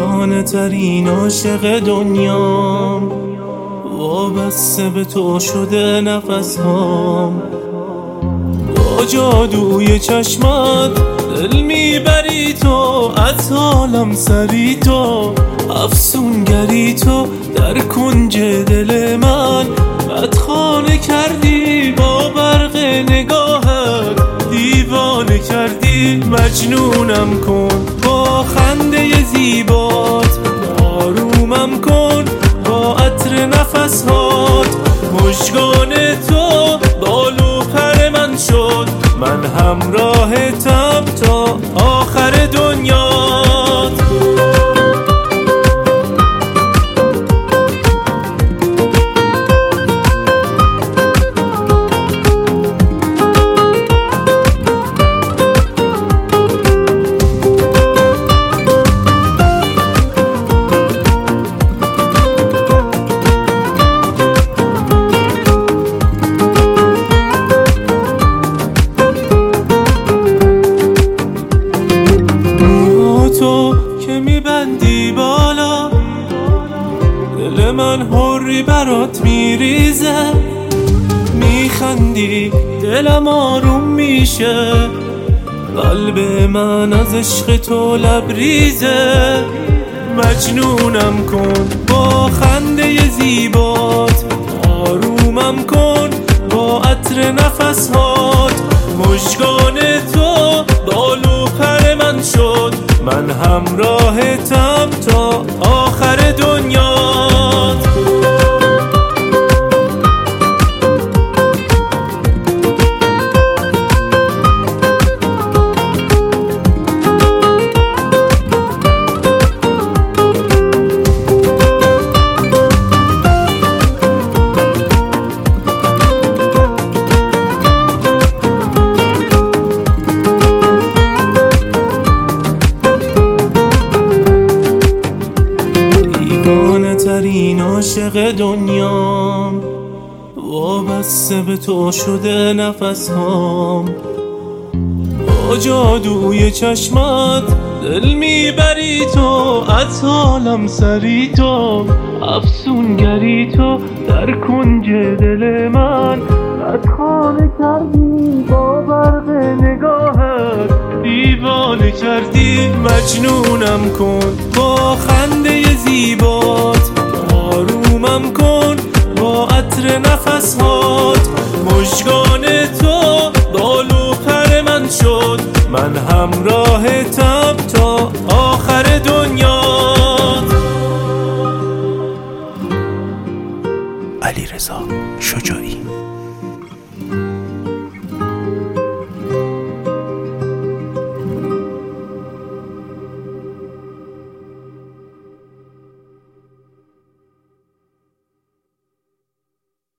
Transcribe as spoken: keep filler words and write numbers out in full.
بیگانه ترین عاشق دنیام، وابسته به تو شده نفس هام. با جادوی چشمات دل میبری تو، از حالم سری تو، افسونگری تو در کنج دل من. بدخانه کردی با برق نگاهت، دیوانه کردی مجنونم کن با خنده زیبات. آرومم کن با عطر نفسهات، مژگان تو بال و پر من شد. من همراهتم تا آخر دنیات. تو که میبندی بالا، دل من حری برات میریزه. میخندی دلم آروم میشه، قلب من از عشق تو لبریزه. مجنونم کن با خنده زیبات، آرومم کن با عطر نفسهات. مژگان تو بال و پر من شد، من همراهتم تا آخر دنیات. بیگانه ترین عاشق دنیام، وابسته به تو شده نفس هام. با جادوی چشمات دل میبری تو، از حالم سری تو، افسونگری تو در کنج دل من. بدخانه کردی با برق نگاهت، دیوانه کردی مجنونم کن با خنده زیبات. آرومم کن با عطر نفسهات، مژگان تو بال و پر من شد. من همراهتم تا آخر دنیات. علیرضا شجاعی.